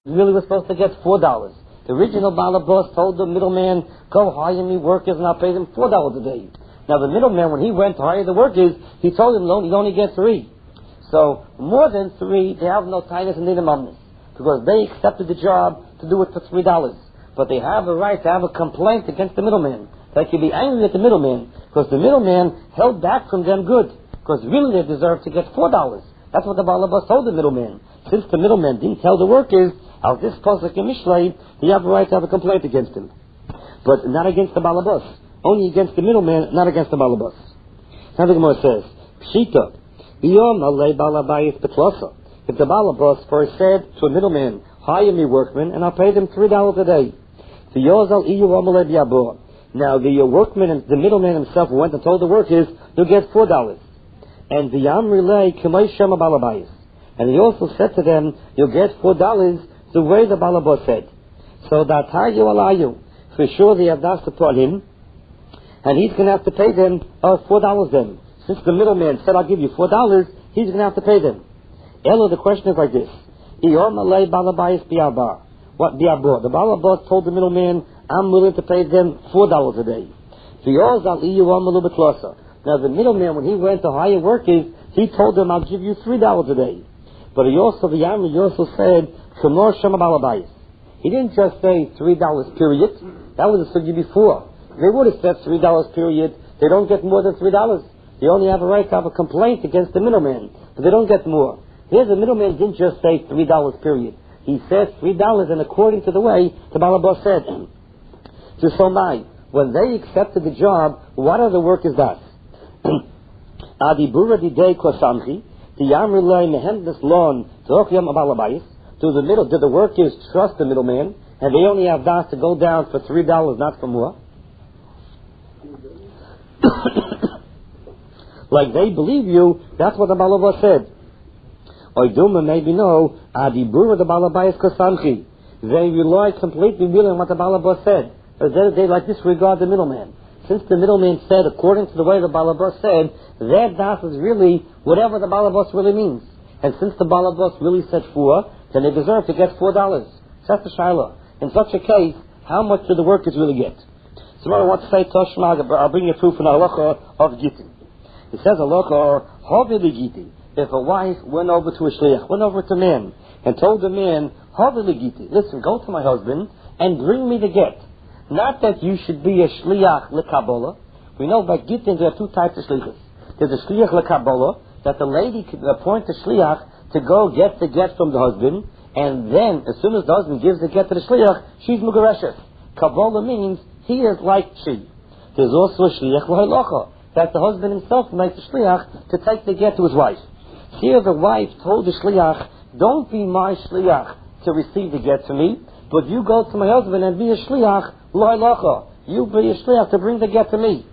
really was supposed to get $4. The original balabos told the middleman, go hire me workers and I'll pay them $4 a day. Now the middleman, when he went to hire the workers, he told him you only get 3. So more than 3, they have no tinus and minimumness, because they accepted the job to do it for $3. But they have a right to have a complaint against the middleman. They can be angry at the middleman because the middleman held back from them good, because really they deserve to get $4. That's what the balabas told the middleman. Since the middleman didn't tell the workers, al this posuk in Mishlei, you have a right to have a complaint against him, but not against the balabas. Only against the middleman, not against the balabas. Now the Gemara says, Pshita, biyom alei balabayis betlosa. If the balabas first said to a middleman, hire me workmen and I'll pay them $3 a day. Now the workman and the middleman himself went and told the workers, you'll get $4. And the Yam relay Kamay Shema Balabayis. And he also said to them, you'll get $4 the way the balabas said. So that Tayu Alayu, for sure they have asked upon him, and he's going to have to pay them $4 then. Since the middleman said, I'll give you $4, he's going to have to pay them. Elo, the question is like this. What bi'abor? The balabas told the middleman, I'm willing to pay them $4 a day. Now the middleman, when he went to hire workers, he told them, I'll give you $3 a day. But he also said, he didn't just say $3 period. That was a sugya before. They would have said $3 period. They don't get more than $3. They only have a right to have a complaint against the middleman, but they don't get more. Here the middleman didn't just say $3 period. He said $3, and according to the way the balabas said. To Somai, when they accepted the job, what are the workers that? Adibura didei kosamchi, the yam relay mehendes lon tokyam abalabayis. Do the workers trust the middleman, and they only have that to go down for $3, not for more? Like they believe you, that's what the balabas said. Oiduma maybe no, adibura the balabayis kosamchi. They rely completely really on what the balabas said. They like disregard the middleman. Since the middleman said, according to the way the balabas said, their das is really whatever the balabas really means. And since the balabas really said 4, then they deserve to get $4. That's the shaila. In such a case, how much do the workers really get? So I want to say Toshma, I'll bring you proof in halacha of Gittin. It says halacha, Havili Gitti. If a wife went over to a shliach, went over to a man, and told the man, Havili Gitti, listen, go to my husband and bring me the get. Not that you should be a shliach lekabbalah. We know by Gittin there are 2 types of shliachs. There's a shliach lekabbalah, that the lady could appoint a shliach to go get the get from the husband, and then, as soon as the husband gives the get to the shliach, she's mugareshes. Kabbalah means he is like she. There's also a shliach l'halacha, that the husband himself makes a shliach to take the get to his wife. Here the wife told the shliach, don't be my shliach to receive the get to me, but you go to my husband and be a shliach l'halacha. You be a shliach to bring the get to me.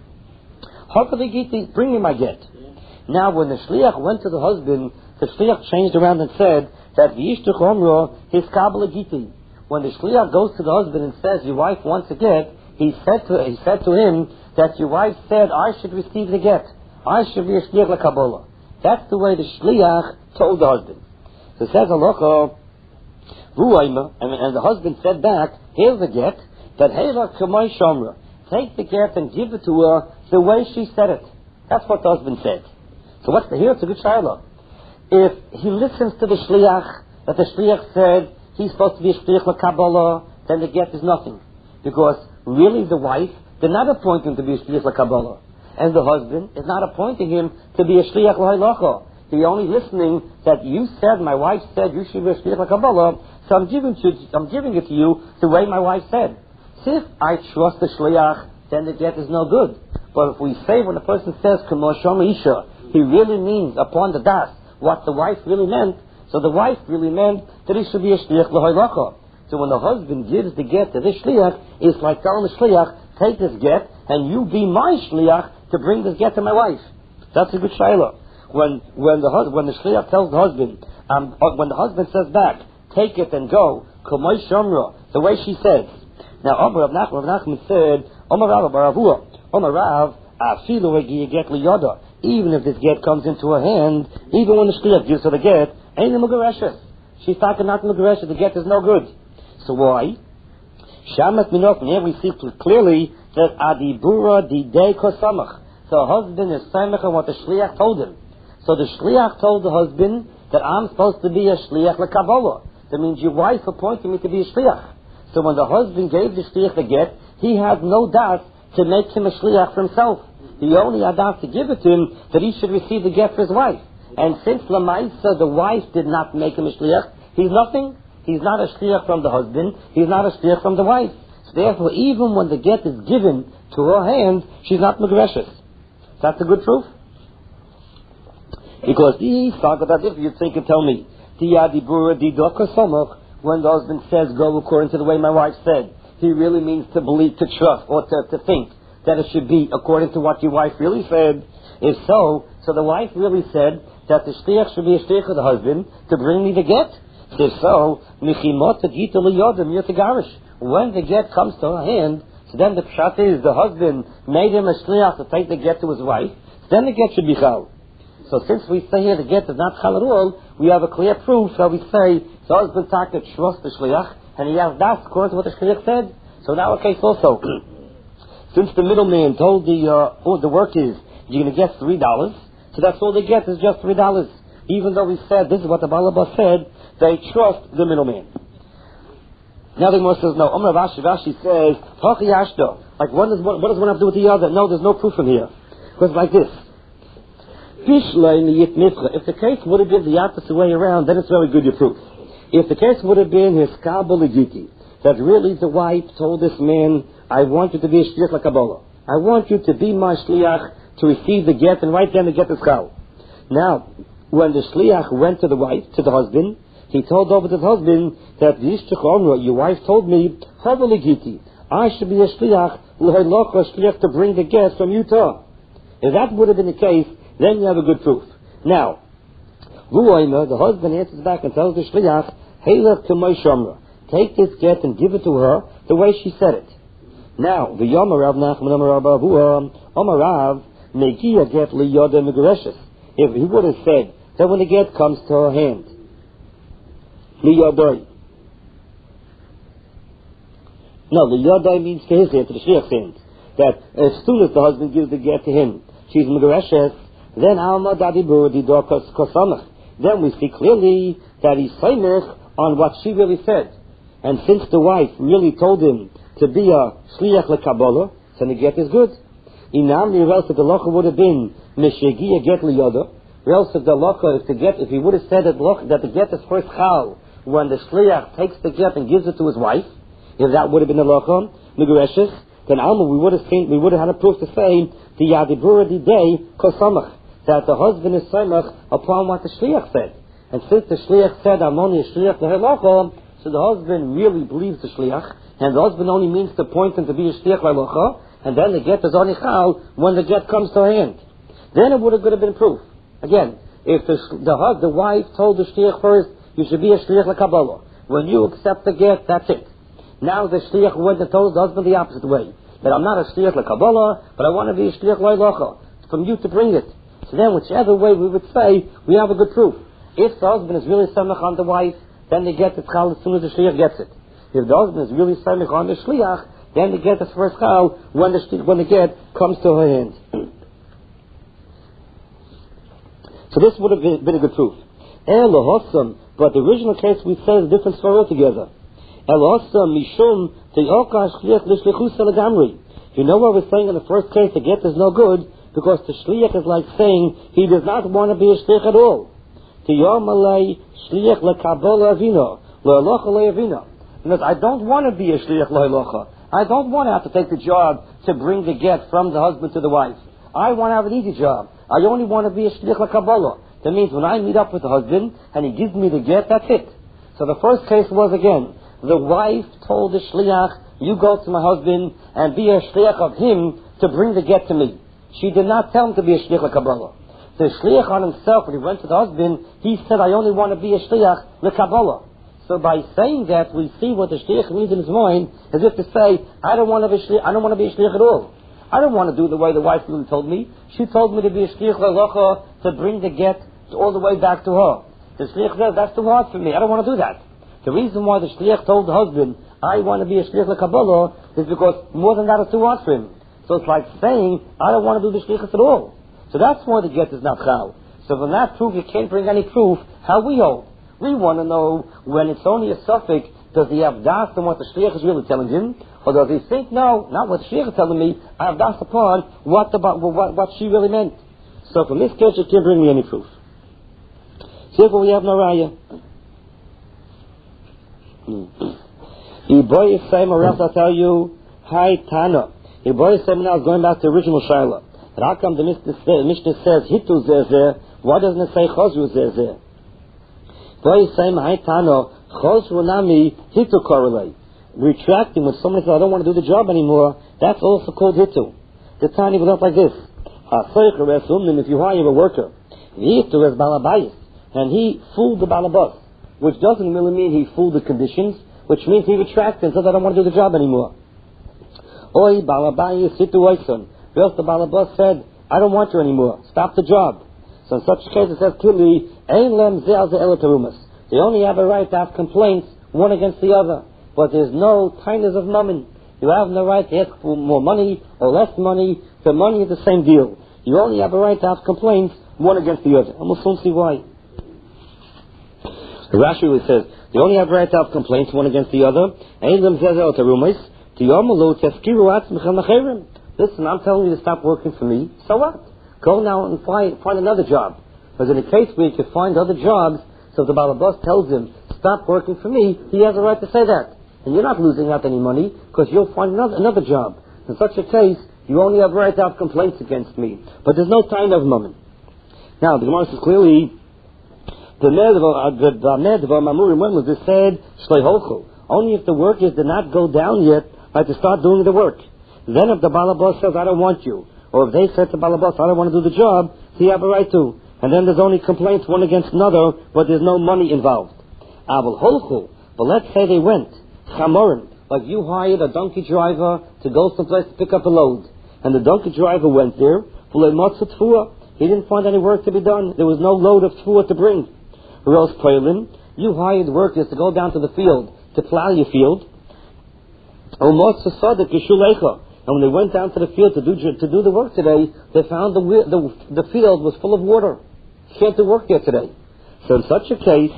Bring me my get. Now when the shliach went to the husband, the shliach changed around and said that v'yishtuch omro his kabbalah giti. When the shliach goes to the husband and says your wife wants a get, he said to him that your wife said I should receive the get. I should be a shliach l'kabbalah. That's the way the shliach told the husband. So it says halacha, and the husband said back, here's the get, that hela kamay shamra. Take the get and give it to her the way she said it. That's what the husband said. So what's the here? It's a good shayla. If he listens to the shliach, that the shliach said he's supposed to be a shliach l'kabbalah, then the get is nothing. Because really the wife did not appoint him to be a shliach l'kabbalah. And the husband is not appointing him to be a shliach l'halacha. He's only listening that you said, my wife said you should be a shliach l'kabbalah, so I'm giving it to you the way my wife said. So if I trust the shliach, then the get is no good. But if we say when a person says kamo shama isha, he really means upon the das what the wife really meant. So the wife really meant that he should be a shliach l'halacha. So when the husband gives the get to this shliach, it's like telling the shliach, take this get and you be my shliach to bring this get to my wife. That's a good shayla. When the shliach tells the husband, when the husband says back, take it and go, kamay shamra, the way she says. Now, Rav Nachman said, Omar Rav Baravua, Omar Rav, afilu get liyada. Even if this get comes into her hand, even when the shliach gives her the get, ain't mugareshes. She's talking not Megareshes. The get is no good. So why? Shamat Minok, and here we see clearly that Adibura Didei Kosamach. The husband is Samach on what the Shliach told him. So the Shliach told the husband that I'm supposed to be a Shliach LeKabbalah. That means your wife appointed me to be a Shliach. So when the husband gave the Shliach the get, he had no doubt to make him a Shliach for himself. He only had doubt to give it to him that he should receive the get for his wife. And since Lamaisa, the wife did not make him a Shliach, he's nothing. He's not a Shliach from the husband. He's not a Shliach from the wife. So therefore, even when the get is given to her hand, she's not Megreshes. That's a good proof. Because if you think and tell me, when the husband says, go according to the way my wife said, he really means to believe, to trust, or to think that it should be according to what your wife really said. If so the wife really said that the shliach should be a shliach of the husband to bring me the get. If so, when the get comes to her hand, so then the pshat is the husband made him a shliach to take the get to his wife, then the get should be chal. So since we say here the get is not chal at all, we have a clear proof, so we say the husband talked to trust the shliach, and he has that according to what the shliach said. So in our case also, since the middleman told the workers, you're going to get $3, so that's all they get is just $3. Even though we said, this is what the Balabas said, they trust the middleman. Now the Gemara says, no. Amar Rashi says, like what does one have to do with the other? No, there's no proof in here. Because like this. If the case would have been the opposite way around, then it's very good, your proof. If the case would have been his Kabbalah, that really the wife told this man, I want you to be a shliach LeKabbalah. I want you to be my shliach to receive the get, and right then the get is chal. Now, when the shliach went to the wife, to the husband, he told over to the husband that your wife told me, I should be a shliach, to bring the get from you to her. If that would have been the case, then you have a good proof. Now, the husband answers back and tells the shliach, take this get and give it to her the way she said it. Now, the Yom Rav Nachman Amar Rav Megia get liyoda megreshes. If he would have said that when the get comes to her hand, liyodai. No, liyodai means to his hand, to the shliach's hand. That as soon as the husband gives the get to him, she's megreshes. Then Alma Dadibur Didor Kosamach. Then we see clearly that he's saimich on what she really said. And since the wife really told him to be a shliach LeKabbalah, then the get is good. Inam else if the locha would have been Meshegia get liyoda, or else if the locha, if he would have said that the get is first chal, when the shliach takes the get and gives it to his wife, if that would have been the locha, Megureshes, then Alma we would have had a proof to say the Yadibura Didei Kosamach, that the husband is samach upon what the shliach said. And since the shliach said I'm only a shliach l'halacha, so the husband really believes the shliach, and the husband only means to point him to be a shliach l'halacha, and then the get is only chal when the get comes to her hand. Then it would have been proof. Again, if the wife told the shliach first, you should be a shliach l'kabbalah. When you accept the get, that's it. Now the shliach went and told the husband the opposite way, that I'm not a shliach l'kabbalah, but I want to be a shliach l'halacha, from you to bring it. So then whichever way we would say, we have a good proof. If the husband is really samach on the wife, then they get the chal as soon as the shliach gets it. If the husband is really samach on the shliach, then they get the first chal when the get comes to her hand. So this would have been a good proof. But the original case we said is a different story altogether. Mishum you know what we're saying in the first case, the get is no good, because the shliach is like saying he does not want to be a shliach at all. I don't want to be a shliach l'halacha. I don't want to have to take the job to bring the get from the husband to the wife. I want to have an easy job. I only want to be a shliach l'kabbalah. That means when I meet up with the husband and he gives me the get, that's it. So the first case was again, the wife told the shliach, you go to my husband and be a shliach of him to bring the get to me. She did not tell him to be a shliach l'kabbalah. The shliach on himself, when he went to the husband, he said, I only want to be a shliach l'kabbalah. So by saying that, we see what the shliach means in his mind, as if to say, I don't want to be a shliach at all. I don't want to do the way the wife really told me. She told me to be a shliach l'halacha to bring the get all the way back to her. The shliach says, that's too hard for me. I don't want to do that. The reason why the shliach told the husband, I want to be a shliach l'Kabbalah, is because more than that is too hard for him. So it's like saying, I don't want to do the shlichus at all. So that's why the get is not chal. So from that proof, you can't bring any proof how we hold. We want to know when it's only a suffix, does he have das on what the shliach is really telling him? Or does he think, no, not what the shliach is telling me, I have das upon what she really meant. So from this case, you can't bring me any proof. Therefore, we have no raya. Iboy Yisayim, or else I'll tell you, Hi Tana. Iboy Yisayim now is going back to the original Shaila. And how come the Mishnah says, Hitu zeh, why doesn't it say Chosru zeh? Iboy Yisayim, Hi Tana, Chosru nami, Hitu korelei. Retracting when somebody says, I don't want to do the job anymore, that's also called Hitu. The Tani was up like this. If you hire a worker, Hitu is balabayis, and he fooled the balabas, which doesn't really mean he fooled the conditions, which means he retracted and said, I don't want to do the job anymore. Oi, balabayis situation. Because the balabas said, I don't want you anymore. Stop the job. So in such a case, it says clearly, Ein lem ze'al ze'el terumas. They only have a right to have complaints, one against the other. But there's no kindness of mammon. You have no right to ask for more money or less money. The money is the same deal. You only have a right to have complaints, one against the other. And we'll soon see why. The Rashi really says, they only have a right to have complaints, one against the other. Listen, I'm telling you to stop working for me. So what? Go now and find another job. Because in a case where you can find other jobs, so if the balabas tells him, stop working for me, he has a right to say that. And you're not losing out any money, because you'll find another job. In such a case, you only have a right to have complaints against me. But there's no kind of moment. Now, the Gemara says clearly, the medva mamurim, when was this said? Shleiholchu. Only if the workers did not go down yet, like to start doing the work. Then if the balabas says, I don't want you, or if they said to balabas, I don't want to do the job, he have a right to. And then there's only complaints one against another, but there's no money involved. Aval holchu. But let's say they went. Chamorim. Like you hired a donkey driver to go someplace to pick up a load. And the donkey driver went there. He didn't find any work to be done. There was no load of tfuah to bring. Or else Poilin, you hired workers to go down to the field to plow your field. And when they went down to the field to do the work today, they found the field was full of water. You can't do work there today. So in such a case,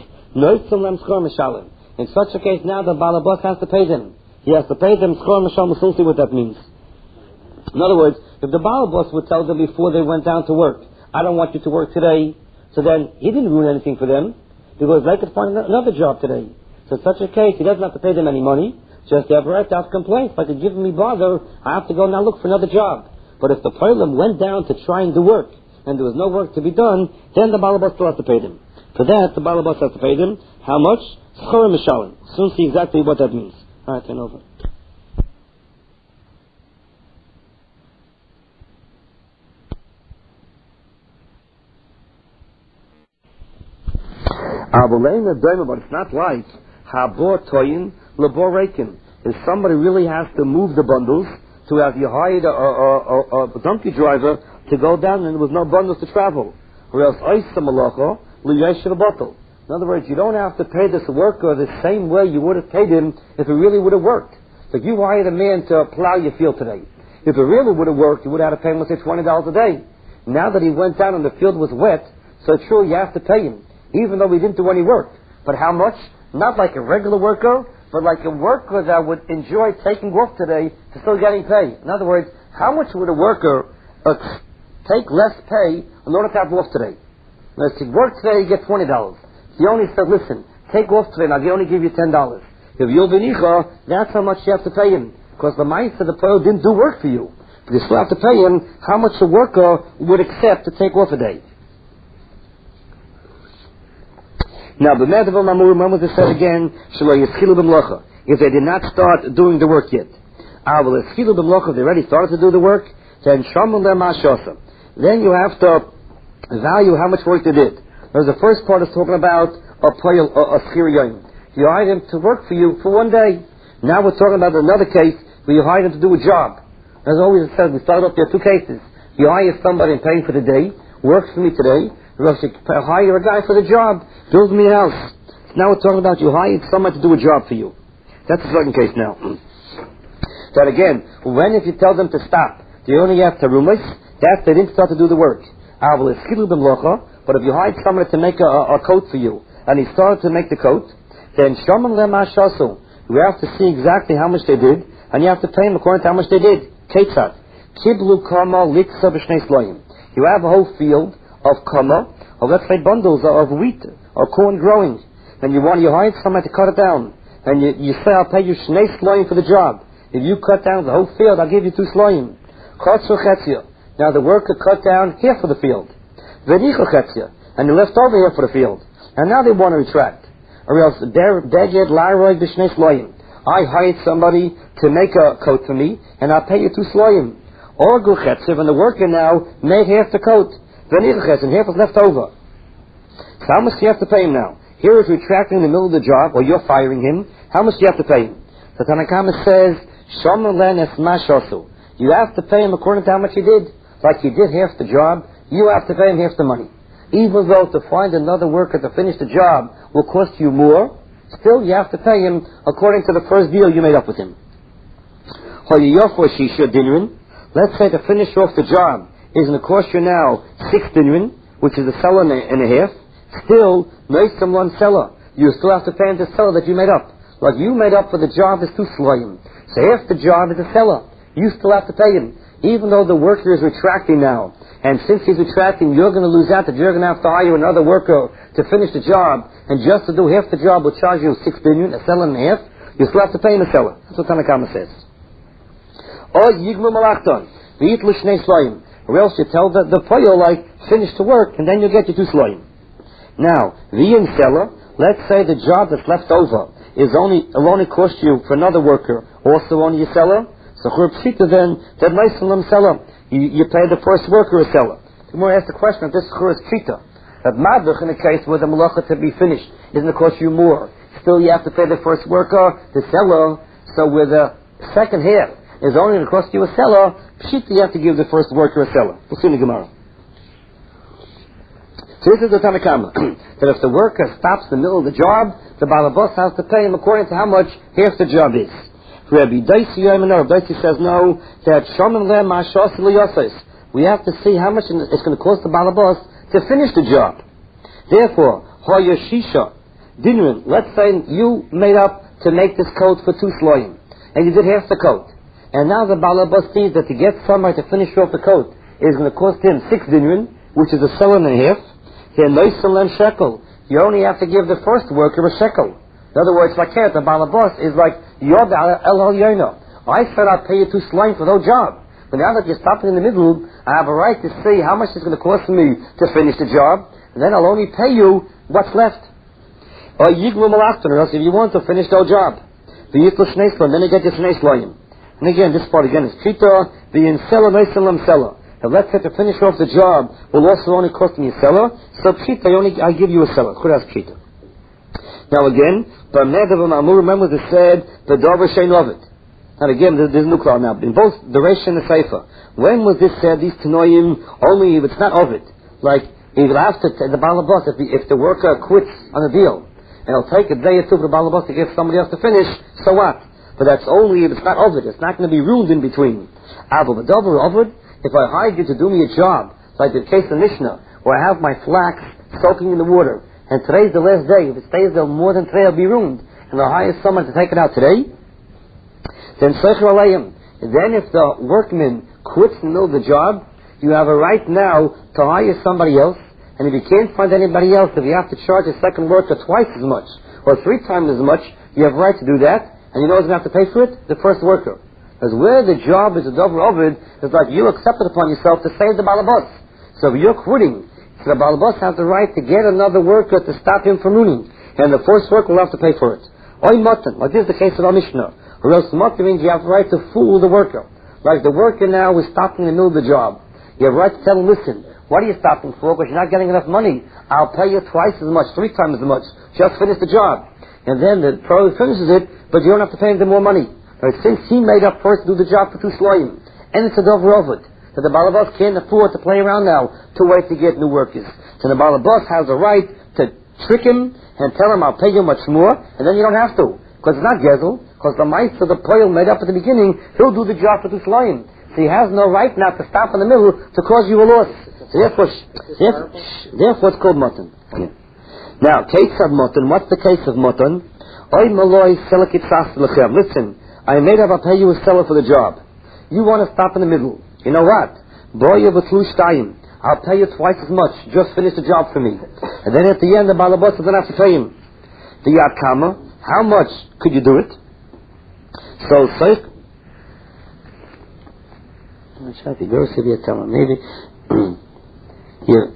in such a case now the balabas has to pay them. He has to pay them schor mishal. We'll see what that means. In other words, if the balabas would tell them before they went down to work, I don't want you to work today, so then he didn't ruin anything for them, because they could find another job today. So in such a case, he doesn't have to pay them any money, just they have a right to have complaints. Like, they're giving me bother, I have to go now look for another job. But if the Poilim went down to try and do work, and there was no work to be done, then the balabas still has to pay them. For that, the balabas has to pay them. How much? Schor mishalim. Soon see exactly what that means. All right, turn over. But it's not like habor toyin labor reikin. If somebody really has to move the bundles, to have you hired a donkey driver to go down and there was no bundles to travel. Or else oisa malacha liyesh bottle. In other words, you don't have to pay this worker the same way you would have paid him if it really would have worked. Like you hired a man to plow your field today. If it really would have worked, you would have had to pay him, let's say, $20 a day. Now that he went down and the field was wet, so true, you have to pay him, even though he didn't do any work. But how much? Not like a regular worker, but like a worker that would enjoy taking off today to still getting paid. In other words, how much would a worker take less pay in order to have off today? Let's see, work today, you get $20. He only said, listen, take off today, now they only give you $10. If you'll be nicha, that's how much you have to pay him. Because the mindset of the player didn't do work for you. But you still have to pay him how much the worker would accept to take off a day. Now, the Medav Mamur, when was it said again? If they did not start doing the work yet. If they already started to do the work, then then you have to value how much work they did. There's the first part is talking about a schir yom. You hired him to work for you for one day. Now we're talking about another case where you hired him to do a job. As always said, we started off there two cases. You hire somebody and pay him for the day, works for me today. or else you hire a guy for the job, build me a house. Now we're talking about you hired someone to do a job for you. That's the second case now. That again, when if you tell them to stop, you only have to rumis, that they didn't start to do the work. But if you hired someone to make a coat for you, and he started to make the coat, then you have to see exactly how much they did, and you have to pay them according to how much they did. Ketzat. Kiblu kama liksa b'shnei sloyim. You have a whole field of kama, of let's say bundles of wheat or corn growing, and you hire someone to cut it down, and you say, I'll pay you shnei sloyim for the job. If you cut down the whole field, I'll give you 2 sloyim. Chatzu chetzia. Now the worker cut down half of the field. V'nichu chetzia. And they left over half for the field. And now they want to retract. Or else, deged laroy b'shnei sloyim. I hired somebody to make a coat for me, and I'll pay you 2 sloyim. Or guchetziv, and the worker now made half the coat. V'nichu chetzia, and half was left over. So how much do you have to pay him now? Here is retracting in the middle of the job, or you're firing him. How much do you have to pay him? The Tanna Kama says, you have to pay him according to how much he did. Like he did half the job, you have to pay him half the money. Even though to find another worker to finish the job will cost you more, still you have to pay him according to the first deal you made up with him. Let's say to finish off the job is going to cost you now 6 dinrin, which is a seller and a half. Still, Noisam 1 seller. You still have to pay him the seller that you made up. Like you made up for the job is 2 sloyim. So half the job is a seller. You still have to pay him. Even though the worker is retracting now. And since he's retracting, you're going to lose out that you're going to have to hire another worker to finish the job. And just to do half the job will charge you 6 billion, a seller and a half. You still have to pay him a seller. That's what Tanna Kama says. Or yigmu malachton. V'yit l'shnei sloyim. Or else you tell the poyo like, finish the work, and then you get your 2 sloyim. Now, v'yin seller, let's say the job that's left over will only cost you for another worker, also only your seller. So chur pshita then, that leisalam seller. You pay the first worker a seller. The more ask the question, if this chur is pshita, that madrich in a case where the malacha to be finished isn't going to cost you more. Still you have to pay the first worker, the seller. So with the second half is only going to cost you a seller, pshita you have to give the first worker a seller. We'll see in the Gemara. So this is the Tanna Kama, that if the worker stops in the middle of the job, the balabos has to pay him according to how much half the job is. Rabbi Daisi says no, that we have to see how much it's going to cost the balabos to finish the job. Therefore, Hoyashisha Dinrin, let's say you made up to make this coat for 2 sloyim, and you did half the coat. And now the balabos sees that to get somebody to finish off the coat is going to cost him 6 dinrin, which is a seller and a half. Then Noisalem shekel. You only have to give the first worker a shekel. In other words, like here, the balabos is like Yod El Yono. I said I'll pay you 2 sloyim for no job. But now that you're stopping in the middle, I have a right to see how much it's going to cost me to finish the job, and then I'll only pay you what's left. Or Yiglu Malachton, or else if you want to finish the whole job, the Yitlu Shnei Sloyim, then you get your Shnei Sloyim. And again, this part again is Chita, the Insela Noisalem Seller. If let's say to finish off the job will also only cost me a seller, so pshita, I give you a seller. Chudas pshita. Now again, remember they said the davar shein ovid. And again, there's no cloud now. In both the Reish and the Seifa, when was this said? These tanoim only if it's not ovid. Like if after the balabos, if the worker quits on a deal, and it'll take a day or 2 for the balabos to give somebody else to finish, so what? But that's only if it's not ovid. It's not going to be ruined in between. But the davar ovid. If I hired you to do me a job, like the case of Mishnah, where I have my flax soaking in the water, and today's the last day, if it stays there more than today, it'll be ruined, and I'll hire someone to take it out today, then Secher Aleim. Then if the workman quits in the middle of the job, you have a right now to hire somebody else, and if you can't find anybody else, if you have to charge a second worker twice as much, or 3 times as much, you have a right to do that, and you know who's going to have to pay for it? The first worker. Because where the job is a davar ovid, it's like you accept it upon yourself to save the balabos. So if you're quitting, so the balabos has the right to get another worker to stop him from ruining, and the first worker will have to pay for it. Oy matan, like this is the case of our Mishnah. Or else matan means you have the right to fool the worker. Like the worker now is stopping in the middle of the job. You have a right to tell him, listen, what are you stopping for? Because you're not getting enough money. I'll pay you twice as much, 3 times as much. Just finish the job. And then the pro finishes it, but you don't have to pay him the more money. But since he made up first to do the job for 2 sloyim, and it's a davar ovid, that the Balabas can't afford to play around now to wait to get new workers. So the Balabas has a right to trick him and tell him, I'll pay you much more, and then you don't have to. Because it's not Gezel, because the mice of the poil made up at the beginning, he'll do the job for the Shloim. So he has no right now to stop in the middle to cause you a loss. So therefore it's called mutton. Yeah. Now, case of mutton, what's the case of mutton? Listen, I made up, I'll pay you a seller for the job. You want to stop in the middle. You know what? I'll pay you twice as much. Just finish the job for me. And then at the end, the Balabas doesn't have to pay him. The Yad Kama, how much could you do it? So, maybe here.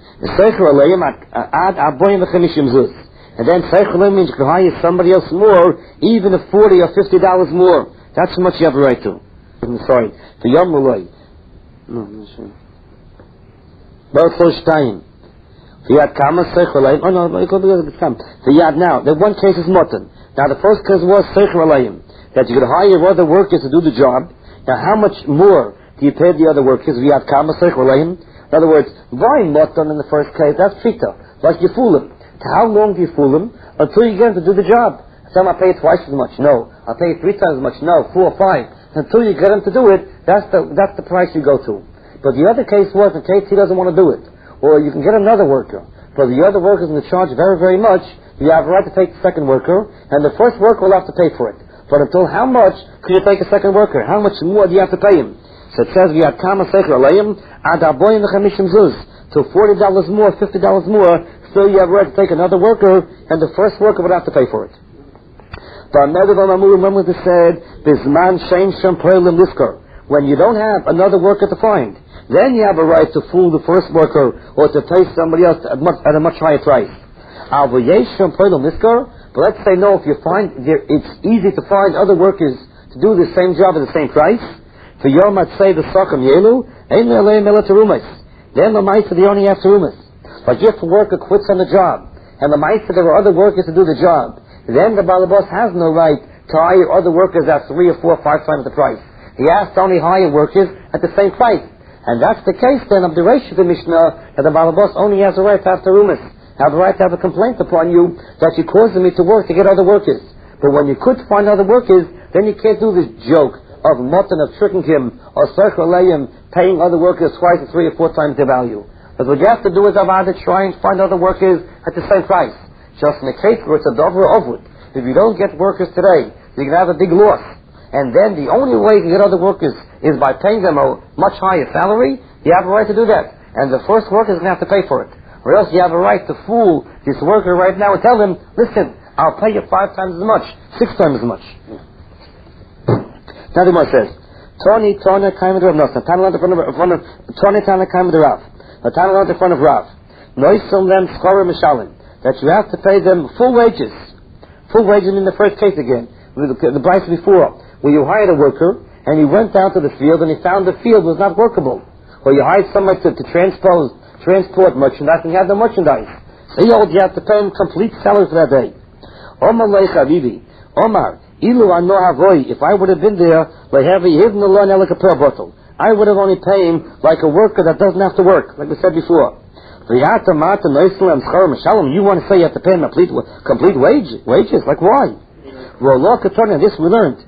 And then Seichel means you can hire somebody else more, even if $40 or $50 more. That's how much you have a right to. I'm sorry. The Yom Muloi. No, I'm not sure. The Yad Kama Seichel Aleim. Oh no, the Yad now. The one case is mutton. Now the first case was Seichel Aleim, that you could hire other workers to do the job. Now how much more do you pay the other workers? The Yad Kama Seichel Aleim. In other words, buying mutton in the first case, that's pita. Like you fool him. How long do you fool him? Until you get him to do the job. Tell him I'll pay you twice as much. No. I'll pay you 3 times as much. No. 4 or 5. Until you get him to do it, that's the price you go to. But the other case was in case he doesn't want to do it. Or you can get another worker. But the other worker's going to charge very, very much. You have a right to take the second worker, and the first worker will have to pay for it. But until how much can you take a second worker? How much more do you have to pay him? So it says, V'yad kama seichel aleim, ad aboyim v'chamishim zuz. So $40 more, $50 more, still you have a right to take another worker, and the first worker would have to pay for it. But remember they said, Bizman shein shem poelim liskor. When you don't have another worker to find, then you have a right to fool the first worker, or to pay somebody else at a much higher price. But let's say no, if you find it's easy to find other workers to do the same job at the same price. For Yom say the Sakam Yelu, then the mice they only have terumas. But if a worker quits on the job, and the mice there are other workers to do the job, then the Balabas has no right to hire other workers at 3 or 4 or 5 times the price. He has to only hire workers at the same price. And that's the case then of the Reish of the Mishnah, that the Balabas only has a right to have terumas, have the right to have a complaint upon you that you're causing me to work to get other workers. But when you could find other workers, then you can't do this joke of mutton, of tricking him, or Seichel Aleim, paying other workers twice or 3 or 4 times their value. But what you have to do is to try and find other workers at the same price. Just in the case where it's a dover ovud. If you don't get workers today, you can have a big loss. And then the only way you can get other workers is by paying them a much higher salary. You have a right to do that. And the first worker is going to have to pay for it. Or else you have a right to fool this worker right now and tell him, listen, I'll pay you 5 times as much, 6 times as much. Now the Gemara says, Tony, Tana, Kaimad Rav Nosson. Tana, in front of Tony, Tana, Kaimad Rav. Tana, in front of Rav. Noisum them Schora Mishalim. That you have to pay them full wages. Full wages in the first case again. The price before, where you hired a worker, and he went down to the field, and he found the field was not workable. Or you hired somebody to transport merchandise, and you had the merchandise. So you have to pay him complete salary for that day. Omar Lei Chavivi. Omar, Ilu Ano Havoi, if I would have been there, I would have only paid him like a worker that doesn't have to work, like we said before. You want to say you have to pay him complete wages? Like why? This we learned.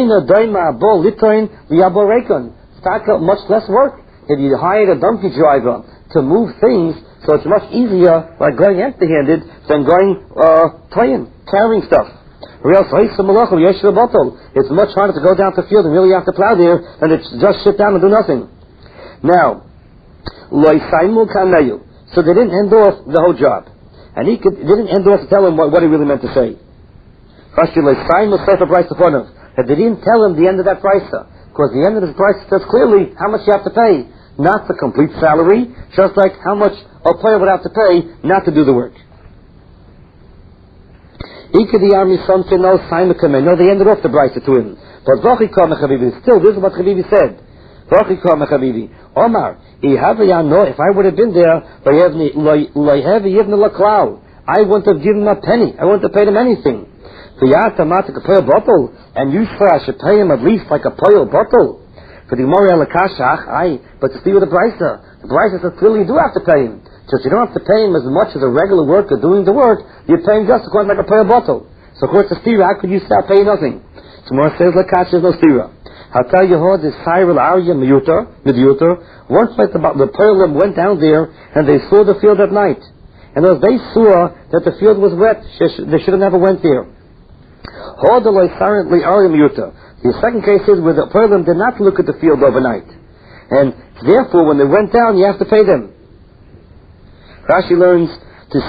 Much less work. If you hired a donkey driver to move things, so it's much easier like going empty-handed than going carrying stuff. It's much harder to go down to the field and really have to plow there than to just sit down and do nothing. Now, so they didn't end off the whole job. And he didn't end off to tell him what he really meant to say. That they didn't tell him the end of that price. Because the end of the price says clearly how much you have to pay. Not the complete salary, just like how much a player would have to pay not to do the work. No, they ended off the price to him. But still, this is what Chavivi said. Omar, if I would have been there, I wouldn't have given him a penny. I wouldn't have paid him anything. And you say I should pay him at least like a poil bottle. But the Gemara Lakashach, but to see with the Brisa says clearly you do have to pay him. So if you don't have to pay him as much as a regular worker doing the work, you're paying just according like a prayer bottle. So of course the stira, how could you start paying nothing? So Gemara says Lakash is no stira. I'll tell you how the Cyril Arya Midyuter. Once like the Perlim went down there and they saw the field at night. And as they saw that the field was wet, they should have never went there. The second case is where the Perlim did not look at the field overnight. And therefore, when they went down, you have to pay them. Rashi learns, the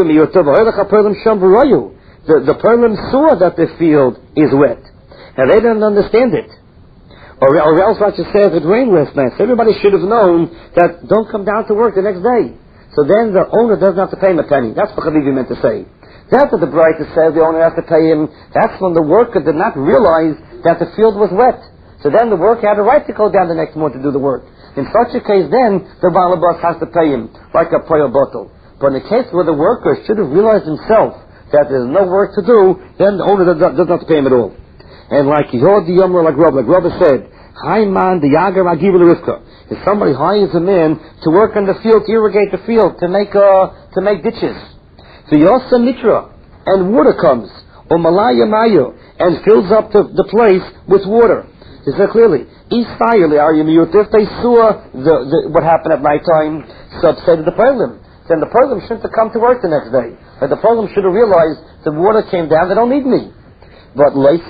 Perlim saw that the field is wet. And they didn't understand it. Or else Rashi says it rained last night. So everybody should have known that don't come down to work the next day. So then the owner doesn't have to pay him a penny. That's what Chavivi meant to say. That's what the Braita says the owner has to pay him. That's when the worker did not realize that the field was wet. So then the worker had a right to go down the next morning to do the work. In such a case then, the balabas has to pay him, like a prayer bottle. But in the case where the worker should have realized himself that there's no work to do, then the owner doesn't have to pay him at all. And like Yod the Yomer, like Rabbi said, Hayman the Yagar Agibul Rivka. If somebody hires a man to work in the field, to irrigate the field, to make ditches. So Yosa Mitra, and water comes, or Malaya Mayo, and fills up the place with water. He said clearly, if they saw what happened at night time, so said the Perlim, then the Perlim shouldn't have come to work the next day. But the Perlim should have realized the water came down, they don't need me. But let's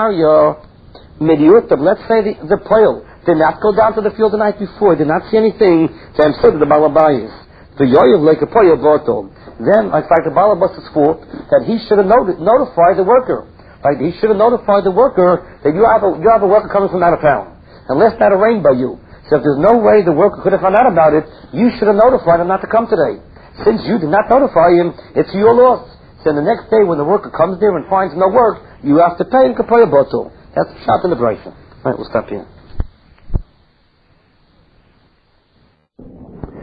say the Perl did not go down to the field the night before, did not see anything, then so did the Balabayas. The Yoyev like a Perl bottle. Then it's like the Balabas' fault that he should have notified the worker. Right? He should have notified the worker that you have a worker coming from out of town. Unless that arranged by you. So if there's no way the worker could have found out about it, you should have notified him not to come today. Since you did not notify him, it's your loss. So the next day when the worker comes there and finds no work, you have to pay him kapaya bottle. That's the shot in the Brisa. Right, we'll stop here.